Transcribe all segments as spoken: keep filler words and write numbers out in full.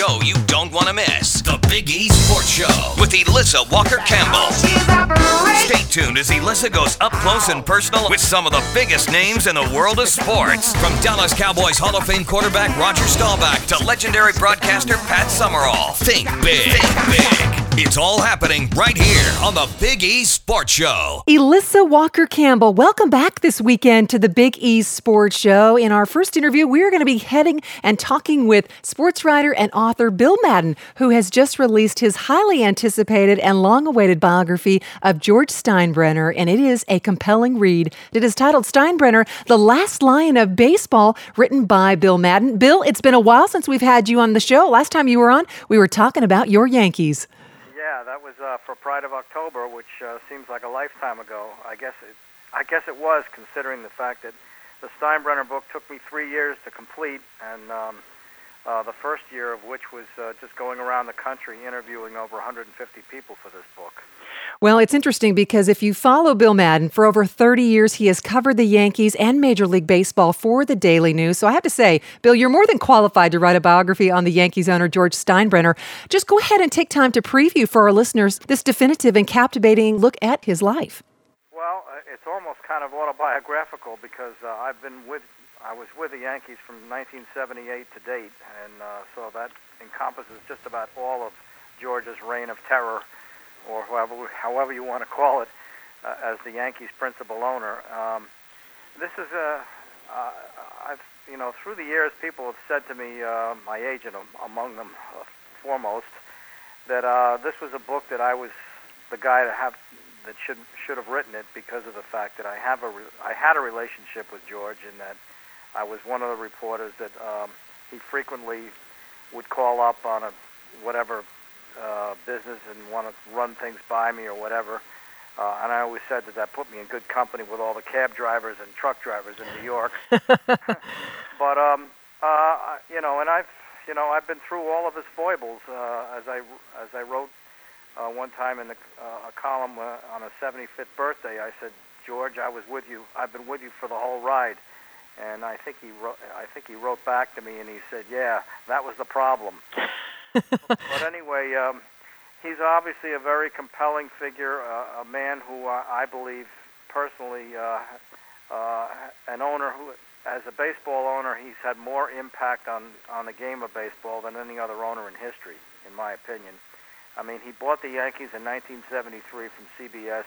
show you don't want to miss. The Big E Sports Show with Elissa Walker-Campbell. Stay tuned as Elissa goes up close and personal with some of the biggest names in the world of sports. From Dallas Cowboys Hall of Fame quarterback Roger Staubach to legendary broadcaster Pat Summerall. Think big. Think big. It's all happening right here on the Big E Sports Show. Elissa Walker-Campbell, welcome back this weekend to the Big E Sports Show. In our first interview, we're going to be heading and talking with sports writer and author Bill Madden, who has just released his highly anticipated and long-awaited biography of George Steinbrenner, and it is a compelling read. It is titled Steinbrenner, The Last Lion of Baseball, written by Bill Madden. Bill, it's been a while since we've had you on the show. Last time you were on, we were talking about your Yankees. Yeah, that was uh, for Pride of October, which uh, seems like a lifetime ago. I guess it, I guess it was, considering the fact that the Steinbrenner book took me three years to complete, and um, uh, the first year of which was uh, just going around the country interviewing over one hundred fifty people for this book. Well, it's interesting because if you follow Bill Madden, for over thirty years, he has covered the Yankees and Major League Baseball for the Daily News. So I have to say, Bill, you're more than qualified to write a biography on the Yankees owner, George Steinbrenner. Just go ahead and take time to preview for our listeners this definitive and captivating look at his life. Well, it's almost kind of autobiographical because uh, I've been with, I was with the Yankees from nineteen seventy-eight to date, and uh, so that encompasses just about all of George's reign of terror, or however, however you want to call it, uh, as the Yankees' principal owner. Um, this is a, uh, I've, you know, through the years, people have said to me, uh, my agent among them uh, foremost, that uh, this was a book that I was the guy to have that should should have written it because of the fact that I have a re- I had a relationship with George, in that I was one of the reporters that um, he frequently would call up on a whatever. Uh, business and want to run things by me or whatever, uh, and I always said that that put me in good company with all the cab drivers and truck drivers in New York. But um, uh, you know, and I've you know I've been through all of his foibles. Uh, as I as I wrote uh, one time in the, uh, a column uh, on a seventy-fifth birthday, I said, George, I was with you. I've been with you for the whole ride. And I think he wrote, I think he wrote back to me and he said, yeah, that was the problem. But anyway, um, he's obviously a very compelling figure, uh, a man who uh, I believe personally, uh, uh, an owner who, as a baseball owner, he's had more impact on, on the game of baseball than any other owner in history, in my opinion. I mean, he bought the Yankees in nineteen seventy-three from C B S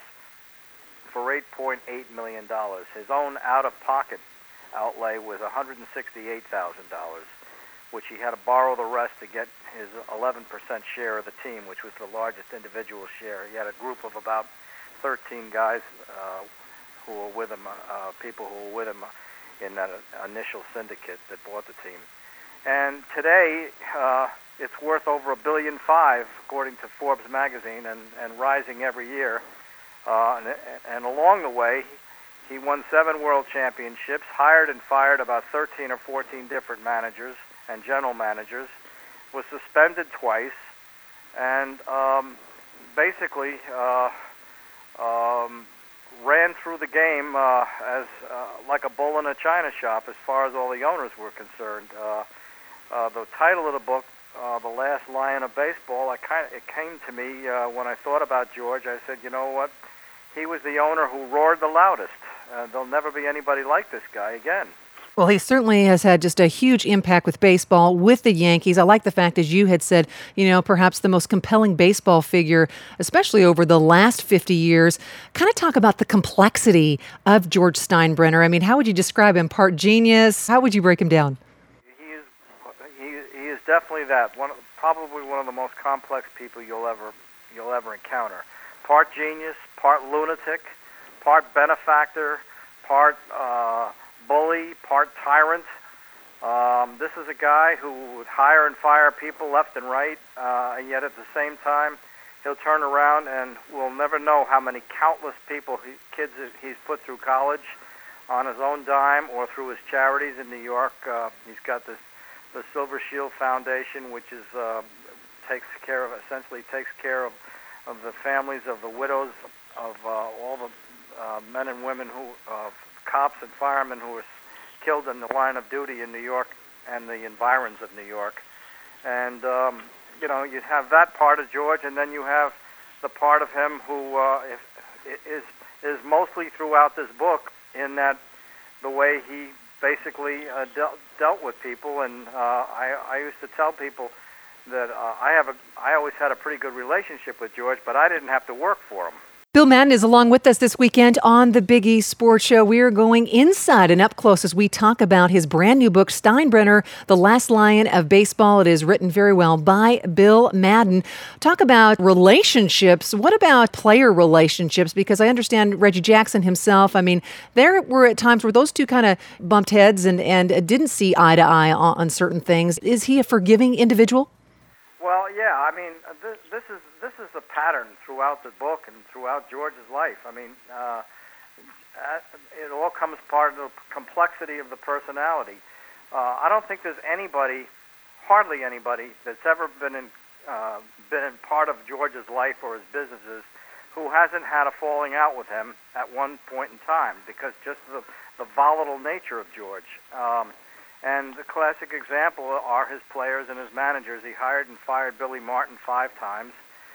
for eight point eight million dollars. His own out-of-pocket outlay was one hundred sixty-eight thousand dollars. Which he had to borrow the rest to get his eleven percent share of the team, which was the largest individual share. He had a group of about thirteen guys uh, who were with him, uh, people who were with him in that initial syndicate that bought the team. And today, uh, it's worth over a billion five, according to Forbes magazine, and, and rising every year. Uh, and, and along the way, he won seven world championships, hired and fired about thirteen or fourteen different managers and general managers, was suspended twice, and um, basically uh, um, ran through the game uh, as uh, like a bull in a china shop as far as all the owners were concerned. Uh, uh, the title of the book, uh, The Last Lion of Baseball, I kind of, it came to me uh, when I thought about George. I said, you know what? He was the owner who roared the loudest. Uh, there'll never be anybody like this guy again. Well, he certainly has had just a huge impact with baseball, with the Yankees. I like the fact, as you had said, you know, perhaps the most compelling baseball figure, especially over the last fifty years. Kind of talk about the complexity of George Steinbrenner. I mean, how would you describe him? Part genius? How would you break him down? He is, he, he is definitely that. One, probably one of the most complex people you'll ever you'll ever encounter. Part genius, part lunatic, part benefactor, part uh, bully, part tyrant. Um, this is a guy who would hire and fire people left and right, uh, and yet at the same time, he'll turn around and we'll never know how many countless people, he, kids he's put through college on his own dime or through his charities in New York. Uh, he's got this, the Silver Shield Foundation, which is uh, takes care of, essentially takes care of, of the families of the widows of uh, all the uh, men and women who, uh, cops and firemen who were killed in the line of duty in New York and the environs of New York. And, um, you know, you have that part of George, and then you have the part of him who uh, if, is, is mostly throughout this book in that the way he basically uh, dealt, dealt with people. And uh, I, I used to tell people that uh, I have a, I always had a pretty good relationship with George, but I didn't have to work for him. Bill Madden is along with us this weekend on the Big East Sports Show. We are going inside and up close as we talk about his brand new book, Steinbrenner, The Last Lion of Baseball. It is written very well by Bill Madden. Talk about relationships. What about player relationships? Because I understand Reggie Jackson himself, I mean, there were at times where those two kind of bumped heads and, and didn't see eye to eye on, on certain things. Is he a forgiving individual? Well, yeah. I mean, this, this is this is a pattern throughout the book and throughout George's life. I mean, uh, it all comes part of the complexity of the personality. Uh, I don't think there's anybody, hardly anybody, that's ever been in uh, been in part of George's life or his businesses who hasn't had a falling out with him at one point in time, because just the the volatile nature of George. Um, And the classic example are his players and his managers. He hired and fired Billy Martin five times.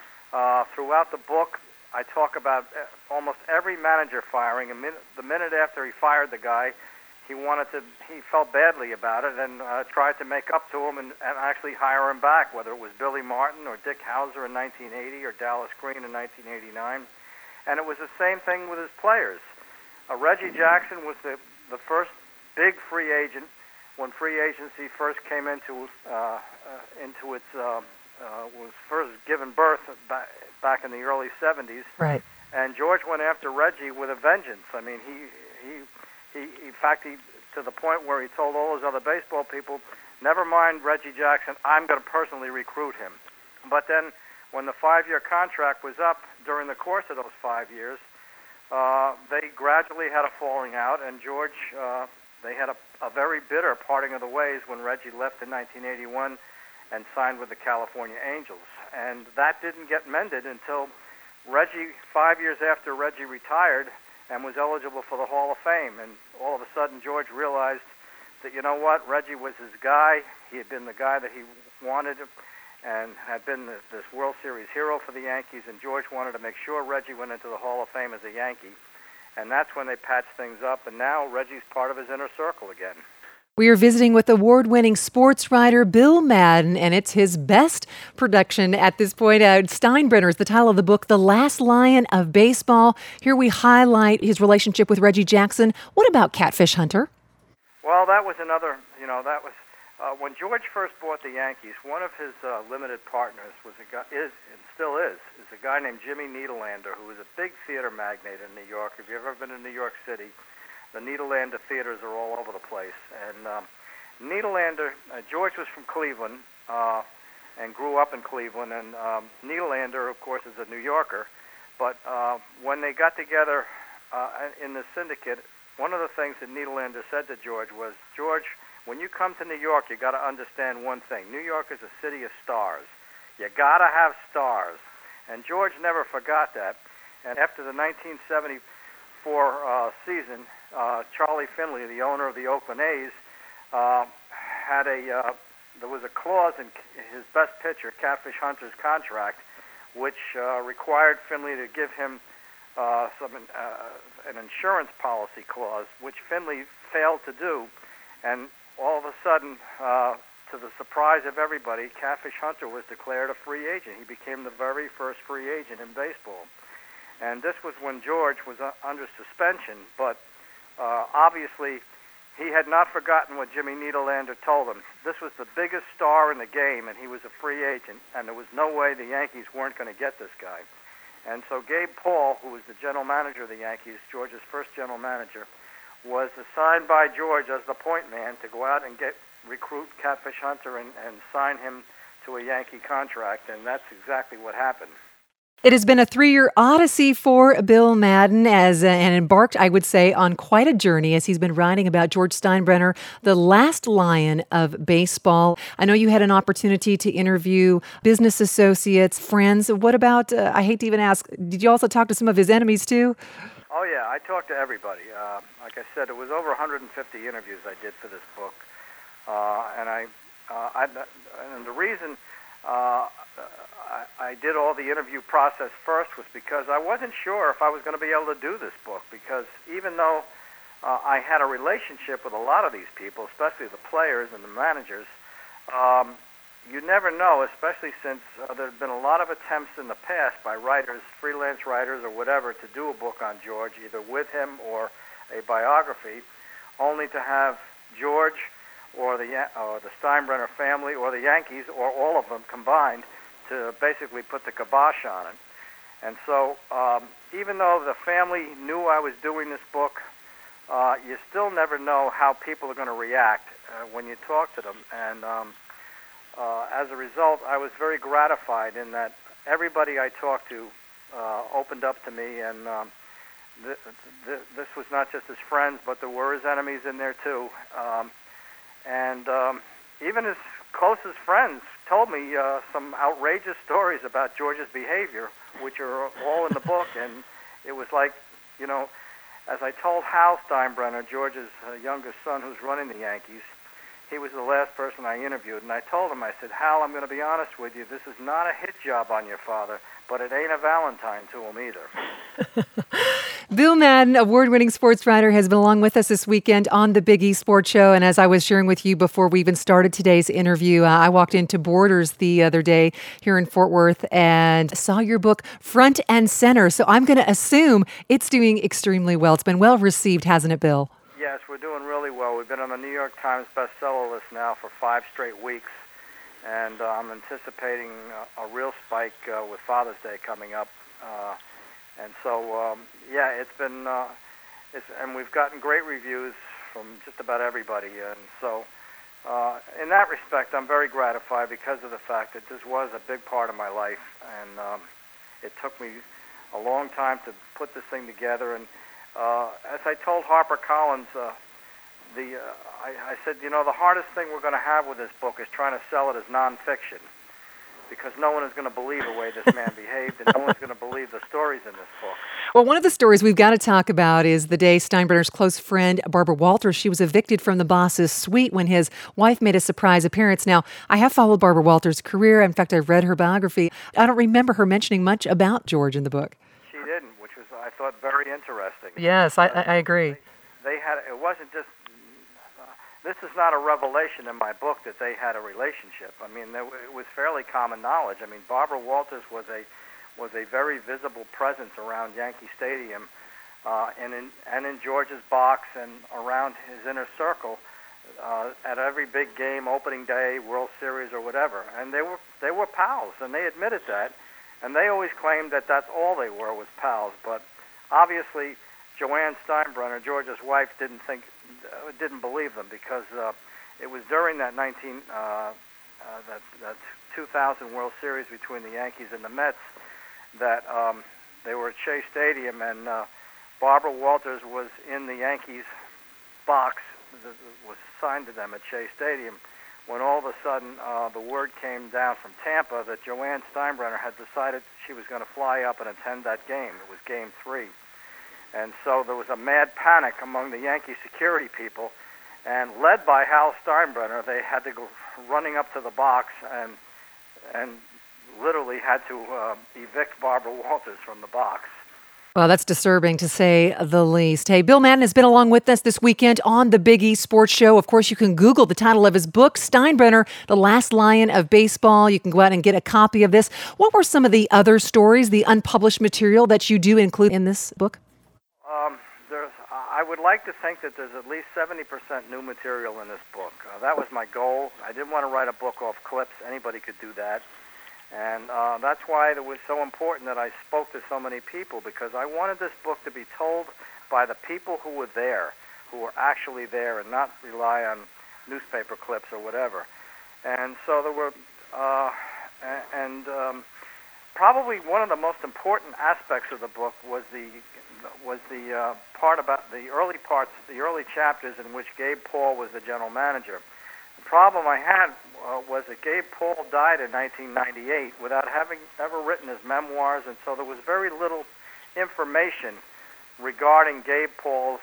Uh, throughout the book, I talk about almost every manager firing. A minute, the minute after he fired the guy, he wanted to. He felt badly about it and uh, tried to make up to him and, and actually hire him back, whether it was Billy Martin or Dick Hauser in nineteen eighty or Dallas Green in nineteen eighty-nine. And it was the same thing with his players. Uh, Reggie Jackson was the, the first big free agent when free agency first came into uh, uh, into its uh, uh, was first given birth back, back in the early seventies. Right. And George went after Reggie with a vengeance. I mean, he he he. In fact, he to the point where he told all his other baseball people, "Never mind Reggie Jackson. I'm going to personally recruit him." But then, when the five-year contract was up during the course of those five years, uh, they gradually had a falling out, and George. Uh, They had a, a very bitter parting of the ways when Reggie left in nineteen eighty-one and signed with the California Angels. And that didn't get mended until Reggie, five years after Reggie retired and was eligible for the Hall of Fame. And all of a sudden, George realized that, you know what, Reggie was his guy. He had been the guy that he wanted and had been this, this World Series hero for the Yankees. And George wanted to make sure Reggie went into the Hall of Fame as a Yankee. And that's when they patched things up, and now Reggie's part of his inner circle again. We are visiting with award-winning sports writer Bill Madden, and it's his best production at this point. Uh, Steinbrenner is the title of the book, The Last Lion of Baseball. Here we highlight his relationship with Reggie Jackson. What about Catfish Hunter? Well, that was another, you know, that was, uh, when George first bought the Yankees, one of his uh, limited partners was a guy, is, and still is, is a guy named Jimmy Niederlander, who was a big theater magnate in New York. If you've ever been in New York City, the Niederlander theaters are all over the place. And um, Niederlander, uh, George was from Cleveland uh, and grew up in Cleveland. And um, Niederlander, of course, is a New Yorker. But uh, when they got together uh, in the syndicate, one of the things that Niederlander said to George was, George, when you come to New York, you got to understand one thing. New York is a city of stars. You got to have stars. And George never forgot that. And after the nineteen seventy-four uh, season, uh, Charlie Finley, the owner of the Oakland A's, uh, had a uh, there was a clause in his best pitcher, Catfish Hunter's contract, which uh, required Finley to give him uh, some uh, an insurance policy clause, which Finley failed to do. And all of a sudden, uh, to the surprise of everybody, Catfish Hunter was declared a free agent. He became the very first free agent in baseball. And this was when George was uh, under suspension, but uh, obviously he had not forgotten what Jimmy Niederlander told him. This was the biggest star in the game, and he was a free agent, and there was no way the Yankees weren't going to get this guy. And so Gabe Paul, who was the general manager of the Yankees, George's first general manager, was assigned by George as the point man to go out and get recruit Catfish Hunter and, and sign him to a Yankee contract, and that's exactly what happened. It has been a three-year odyssey for Bill Madden as uh, and embarked, I would say, on quite a journey as he's been writing about George Steinbrenner, the last lion of baseball. I know you had an opportunity to interview business associates, friends. What about, uh, I hate to even ask, did you also talk to some of his enemies too? Oh, yeah, I talked to everybody. Uh, like I said, it was over one hundred fifty interviews I did for this book. Uh, and I, uh, I, and the reason uh, I, I did all the interview process first was because I wasn't sure if I was going to be able to do this book, because even though uh, I had a relationship with a lot of these people, especially the players and the managers, um, you never know, especially since uh, there have been a lot of attempts in the past by writers, freelance writers or whatever, to do a book on George, either with him or a biography, only to have George or the or the Steinbrenner family or the Yankees or all of them combined to basically put the kibosh on it. And so um, even though the family knew I was doing this book, uh, you still never know how people are going to react uh, when you talk to them. And um, uh, as a result, I was very gratified in that everybody I talked to uh, opened up to me, and um, th- th- this was not just his friends, but there were his enemies in there too. Um, and um, even his closest friends told me uh, some outrageous stories about George's behavior, which are all in the book. And it was like, you know, as I told Hal Steinbrenner, George's uh, youngest son who's running the Yankees, he was the last person I interviewed, and I told him, I said, Hal, I'm going to be honest with you, this is not a hit job on your father, but it ain't a Valentine to him either. Bill Madden, award-winning sports writer, has been along with us this weekend on the Big E Sports Show. And as I was sharing with you before we even started today's interview, uh, I walked into Borders the other day here in Fort Worth and saw your book front and center. So I'm going to assume it's doing extremely well. It's been well received, hasn't it, Bill? Yes, we're doing really well. We've been on the New York Times bestseller list now for five straight weeks. And uh, I'm anticipating uh, a real spike uh, with Father's Day coming up. Uh, and so, um, yeah, it's been, uh, it's, and we've gotten great reviews from just about everybody. And so, uh, in that respect, I'm very gratified because of the fact that this was a big part of my life. And um, it took me a long time to put this thing together. And uh, as I told HarperCollins, uh, The, uh, I, I said, you know, the hardest thing we're going to have with this book is trying to sell it as nonfiction, because no one is going to believe the way this man behaved, and no one's going to believe the stories in this book. Well, one of the stories we've got to talk about is the day Steinbrenner's close friend, Barbara Walters, she was evicted from the boss's suite when his wife made a surprise appearance. Now, I have followed Barbara Walters' career. In fact, I've read her biography. I don't remember her mentioning much about George in the book. She didn't, which was, I thought, very interesting. Yes, I, I agree. They, they had, it wasn't just, this is not a revelation in my book that they had a relationship. I mean, there, it was fairly common knowledge. I mean, Barbara Walters was a was a very visible presence around Yankee Stadium, uh, and in and in George's box and around his inner circle uh, at every big game, opening day, World Series, or whatever. And they were they were pals, and they admitted that. And they always claimed that that's all they were, was pals. But obviously, Joanne Steinbrenner, George's wife, didn't think. didn't believe them, because uh, it was during that nineteen uh, uh, that, that two thousand World Series between the Yankees and the Mets that um, they were at Shea Stadium, and uh, Barbara Walters was in the Yankees box that was assigned to them at Shea Stadium, when all of a sudden uh, the word came down from Tampa that Joanne Steinbrenner had decided she was going to fly up and attend that game. It was Game Three. And so there was a mad panic among the Yankee security people, and led by Hal Steinbrenner, they had to go running up to the box and and literally had to uh, evict Barbara Walters from the box. Well, that's disturbing, to say the least. Hey, Bill Madden has been along with us this weekend on the Big E Sports Show. Of course, you can Google the title of his book, Steinbrenner, The Last Lion of Baseball. You can go out and get a copy of this. What were some of the other stories, the unpublished material that you do include in this book? Um, there's, I would like to think that there's at least seventy percent new material in this book. Uh, that was my goal. I didn't want to write a book off clips. Anybody could do that. And uh, that's why it was so important that I spoke to so many people, because I wanted this book to be told by the people who were there, who were actually there, and not rely on newspaper clips or whatever. And so there were, uh, and um, probably one of the most important aspects of the book was the was the uh, part about the early parts, the early chapters in which Gabe Paul was the general manager. The problem I had uh, was that Gabe Paul died in nineteen ninety-eight without having ever written his memoirs, and so there was very little information regarding Gabe Paul's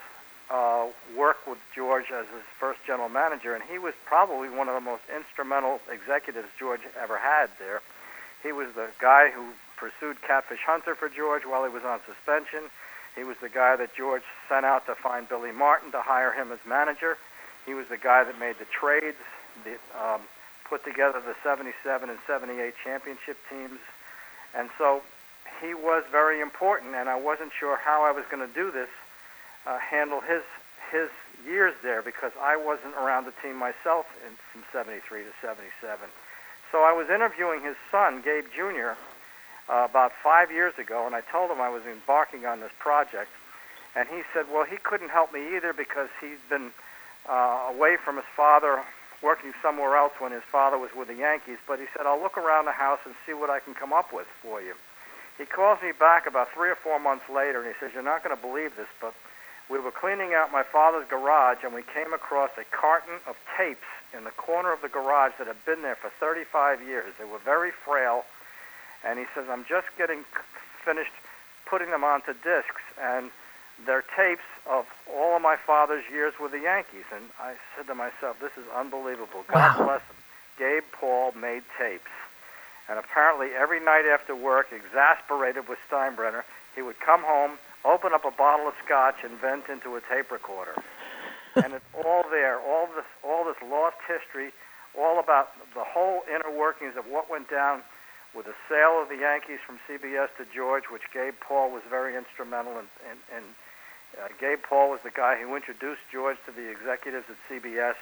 uh, work with George as his first general manager, and he was probably one of the most instrumental executives George ever had there. He was the guy who pursued Catfish Hunter for George while he was on suspension. He was the guy that George sent out to find Billy Martin to hire him as manager. He was the guy that made the trades, the, um, put together the seventy-seven and seventy-eight championship teams. And so he was very important, and I wasn't sure how I was going to do this, uh, handle his his years there, because I wasn't around the team myself in, from seventy-three to seventy-seven. So I was interviewing his son, Gabe Junior, uh, about five years ago, and I told him I was embarking on this project. And he said, well, he couldn't help me either because he'd been uh, away from his father, working somewhere else when his father was with the Yankees. But he said, I'll look around the house and see what I can come up with for you. He calls me back about three or four months later, and he says, you're not going to believe this, but we were cleaning out my father's garage, and we came across a carton of tapes in the corner of the garage that had been there for thirty-five years. They were very frail, and he says, I'm just getting finished putting them onto discs, and they're tapes of all of my father's years with the Yankees. And I said to myself, this is unbelievable. God Wow. bless him. Gabe Paul made tapes. And apparently every night after work, exasperated with Steinbrenner, he would come home, open up a bottle of scotch, and vent into a tape recorder. And it's all there, all this, all this lost history, all about the whole inner workings of what went down with the sale of the Yankees from C B S to George, which Gabe Paul was very instrumental in. in, in uh, Gabe Paul was the guy who introduced George to the executives at C B S,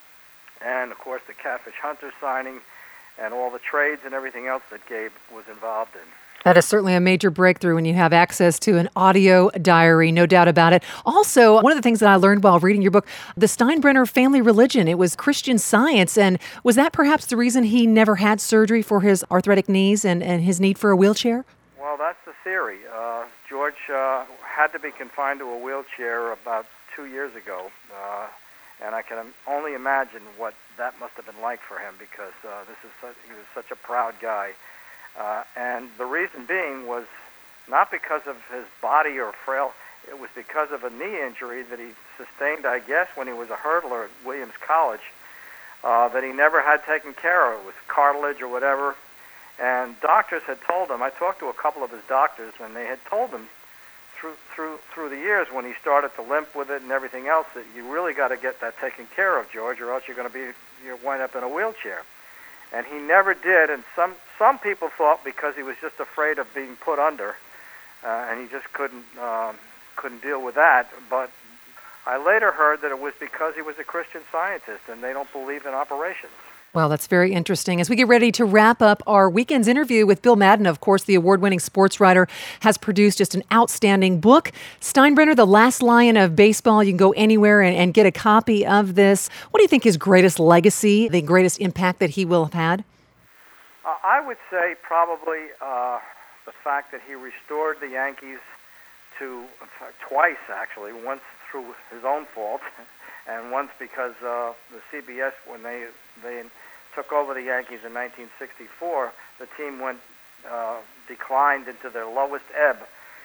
and of course the Catfish Hunter signing, and all the trades and everything else that Gabe was involved in. That is certainly a major breakthrough when you have access to an audio diary, no doubt about it. Also, one of the things that I learned while reading your book, the Steinbrenner family religion, it was Christian Science. And was that perhaps the reason he never had surgery for his arthritic knees and, and his need for a wheelchair? Well, that's the theory. Uh, George uh, had to be confined to a wheelchair about two years ago. Uh, and I can only imagine what that must have been like for him, because uh, this is such, he was such a proud guy. Uh, and the reason being was not because of his body or frail, it was because of a knee injury that he sustained, I guess, when he was a hurdler at Williams College, uh, that he never had taken care of. It was cartilage or whatever. And doctors had told him, I talked to a couple of his doctors, and they had told him through through through the years when he started to limp with it and everything else that you really got to get that taken care of, George, or else you're going to be, you'll wind up in a wheelchair. And he never did, and some some people thought because he was just afraid of being put under, uh, and he just couldn't um, couldn't deal with that. But I later heard that it was because he was a Christian Scientist, and they don't believe in operations. Well, that's very interesting. As we get ready to wrap up our weekend's interview with Bill Madden, of course, the award-winning sports writer, has produced just an outstanding book, Steinbrenner, The Last Lion of Baseball. You can go anywhere and, and get a copy of this. What do you think his greatest legacy, the greatest impact that he will have had? Uh, I would say probably uh, the fact that he restored the Yankees to, twice actually, once through his own fault, and once because uh, the C B S, when they they took over the Yankees in nineteen sixty-four, the team went uh, declined into their lowest ebb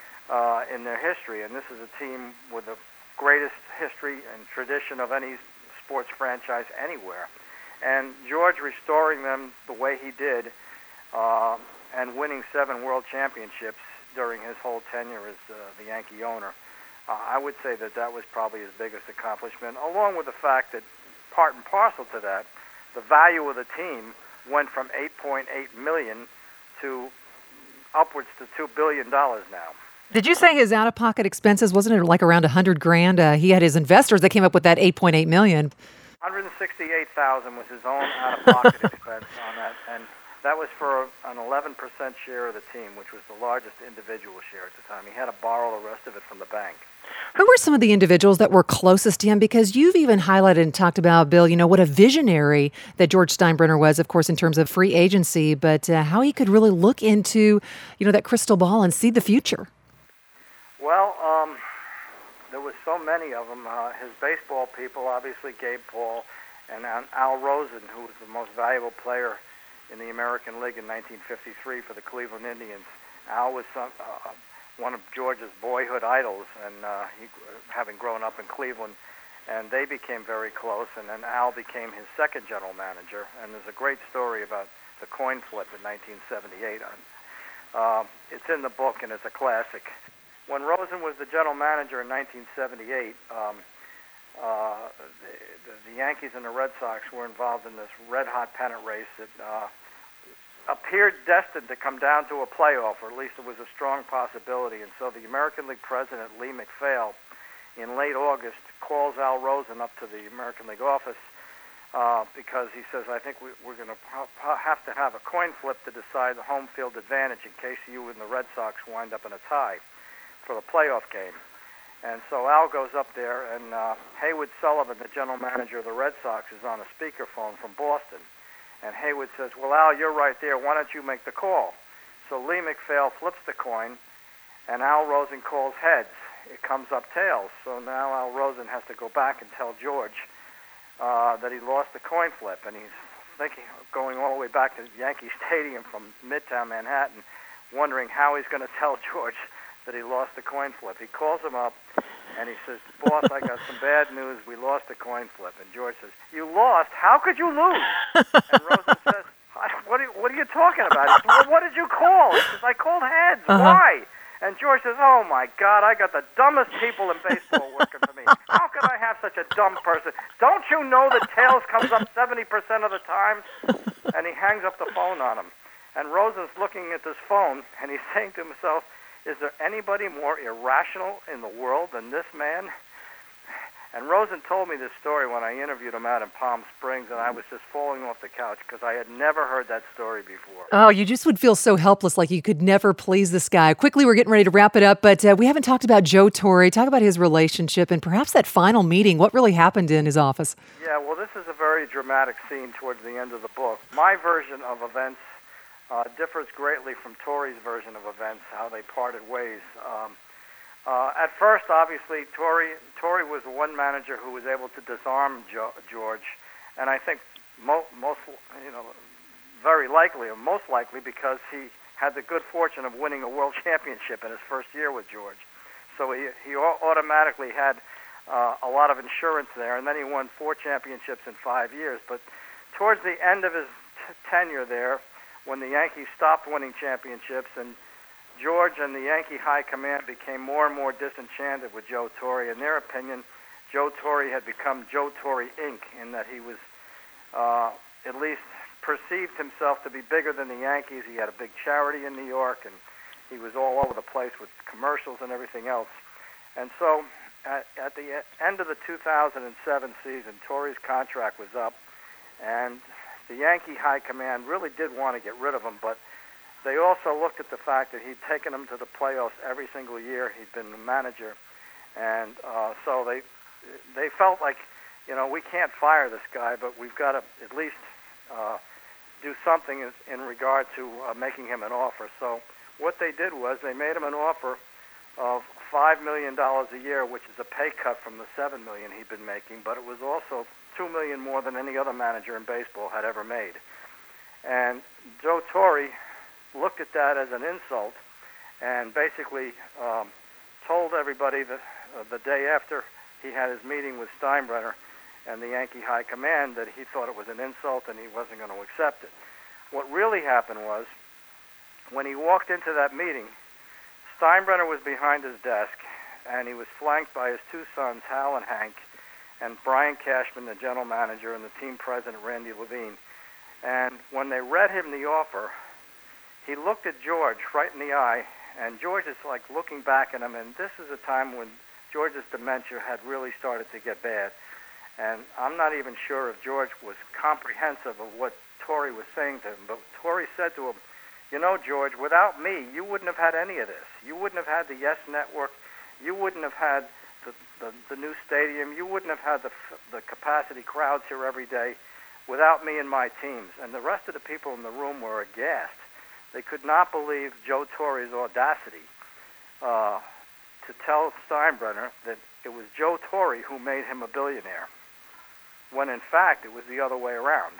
uh, in their history. And this is a team with the greatest history and tradition of any sports franchise anywhere. And George restoring them the way he did, uh, and winning seven world championships during his whole tenure as uh, the Yankee owner, uh, I would say that that was probably his biggest accomplishment, along with the fact that part and parcel to that, the value of the team went from eight point eight million dollars to upwards to two billion dollars now. Did you say his out-of-pocket expenses, wasn't it like around one hundred grand? Uh, he had his investors that came up with that eight point eight million dollars. one hundred sixty-eight thousand dollars was his own out-of-pocket expense on that, and that was for an eleven percent share of the team, which was the largest individual share at the time. He had to borrow the rest of it from the bank. Who were some of the individuals that were closest to him? Because you've even highlighted and talked about, Bill, you know, what a visionary that George Steinbrenner was, of course, in terms of free agency, but uh, how he could really look into, you know, that crystal ball and see the future. Well, um, there was so many of them. Uh, his baseball people, obviously Gabe Paul, and Al Rosen, who was the most valuable player in the American League in nineteen fifty-three for the Cleveland Indians. Al was some, uh, one of George's boyhood idols, and uh, he, having grown up in Cleveland, and they became very close, and then Al became his second general manager, and there's a great story about the coin flip in nineteen seventy-eight. Uh, it's in the book, and it's a classic. When Rosen was the general manager in nineteen seventy-eight, um, uh, the, the Yankees and the Red Sox were involved in this red-hot pennant race that uh, appeared destined to come down to a playoff, or at least it was a strong possibility. And so the American League president, Lee MacPhail, in late August, calls Al Rosen up to the American League office uh, because he says, I think we, we're going to pro- have to have a coin flip to decide the home field advantage in case you and the Red Sox wind up in a tie for the playoff game. And so Al goes up there, and uh, Haywood Sullivan, the general manager of the Red Sox, is on a speakerphone from Boston. And Haywood says, well, Al, you're right there. Why don't you make the call? So Lee MacPhail flips the coin, and Al Rosen calls heads. It comes up tails. So now Al Rosen has to go back and tell George uh, that he lost the coin flip. And he's thinking of going all the way back to Yankee Stadium from Midtown Manhattan, wondering how he's going to tell George that he lost the coin flip. He calls him up, and he says, boss, I got some bad news. We lost the coin flip. And George says, you lost? How could you lose? And Rosen says, what are, you, what are you talking about? He says, well, what did you call? He says, I called heads. Uh-huh. Why? And George says, oh, my God, I got the dumbest people in baseball working for me. How could I have such a dumb person? Don't you know that tails comes up seventy percent of the time? And he hangs up the phone on him. And Rosen's looking at this phone, and he's saying to himself, is there anybody more irrational in the world than this man? And Rosen told me this story when I interviewed him out in Palm Springs, and I was just falling off the couch because I had never heard that story before. Oh, you just would feel so helpless, like you could never please this guy. Quickly, we're getting ready to wrap it up, but uh, we haven't talked about Joe Torre. Talk about his relationship and perhaps that final meeting. What really happened in his office? Yeah, well, this is a very dramatic scene towards the end of the book. My version of events uh, differs greatly from Torre's version of events, how they parted ways. Um, Uh, at first, obviously, Torre, Torre was the one manager who was able to disarm jo- George, and I think mo- most, you know, very likely, or most likely, because he had the good fortune of winning a world championship in his first year with George. So he he automatically had uh, a lot of insurance there, and then he won four championships in five years. But towards the end of his t- tenure there, when the Yankees stopped winning championships and George and the Yankee high command became more and more disenchanted with Joe Torre. In their opinion, Joe Torre had become Joe Torre Incorporated in that he was uh, at least perceived himself to be bigger than the Yankees. He had a big charity in New York, and he was all over the place with commercials and everything else. And so at, at the end of the two thousand seven season, Torre's contract was up, and the Yankee high command really did want to get rid of him, but they also looked at the fact that he'd taken them to the playoffs every single year. He'd been the manager. And uh, so they they felt like, you know, we can't fire this guy, but we've got to at least uh, do something in, in regard to uh, making him an offer. So what they did was they made him an offer of five million dollars a year, which is a pay cut from the seven million dollars he'd been making, but it was also two million dollars more than any other manager in baseball had ever made. And Joe Torre looked at that as an insult and basically um, told everybody that uh, the day after he had his meeting with Steinbrenner and the Yankee high command that he thought it was an insult and he wasn't going to accept it. What really happened was when he walked into that meeting, Steinbrenner was behind his desk and he was flanked by his two sons, Hal and Hank, and Brian Cashman, the general manager, and the team president, Randy Levine. And when they read him the offer, he looked at George right in the eye, and George is like looking back at him, and this is a time when George's dementia had really started to get bad. And I'm not even sure if George was comprehensive of what Torre was saying to him, but Torre said to him, you know, George, without me, you wouldn't have had any of this. You wouldn't have had the Yes Network. You wouldn't have had the, the, the new stadium. You wouldn't have had the, the capacity crowds here every day without me and my teams. And the rest of the people in the room were aghast. They could not believe Joe Torre's audacity uh, to tell Steinbrenner that it was Joe Torre who made him a billionaire, when in fact it was the other way around.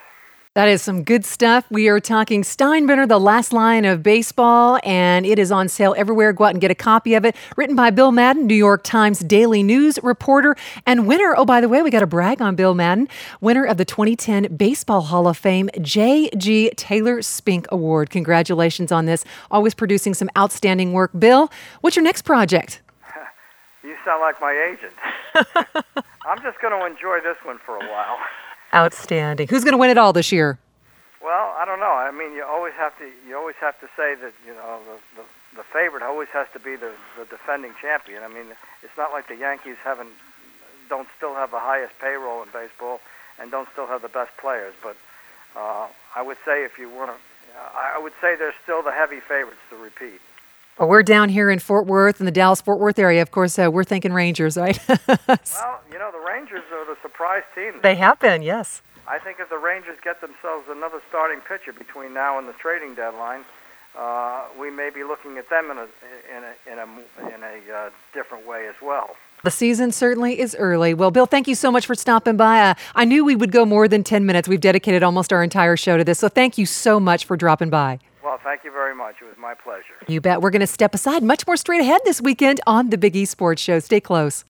That is some good stuff. We are talking Steinbrenner, The Last Line of Baseball, and it is on sale everywhere. Go out and get a copy of it. Written by Bill Madden, New York Times Daily News reporter, and winner, oh, by the way, we got to brag on Bill Madden, winner of the twenty ten Baseball Hall of Fame J G Taylor Spink Award. Congratulations on this. Always producing some outstanding work. Bill, what's your next project? You sound like my agent. I'm just going to enjoy this one for a while. Outstanding. Who's going to win it all this year? Well, I don't know. I mean, you always have to. You always have to say that you know the the, the favorite always has to be the, the defending champion. I mean, it's not like the Yankees haven't don't still have the highest payroll in baseball and don't still have the best players. But uh, I would say if you want to, I would say they're still the heavy favorites to repeat. Well, we're down here in Fort Worth, in the Dallas-Fort Worth area. Of course, uh, we're thinking Rangers, right? Well, you know, the Rangers are the surprise team. They have been, yes. I think if the Rangers get themselves another starting pitcher between now and the trading deadline, uh, we may be looking at them in a in a in a, in a uh, different way as well. The season certainly is early. Well, Bill, thank you so much for stopping by. Uh, I knew we would go more than ten minutes. We've dedicated almost our entire show to this, so thank you so much for dropping by. Well, thank you very much. It was my pleasure. You bet. We're going to step aside. Much more straight ahead this weekend on the Big East Sports Show. Stay close.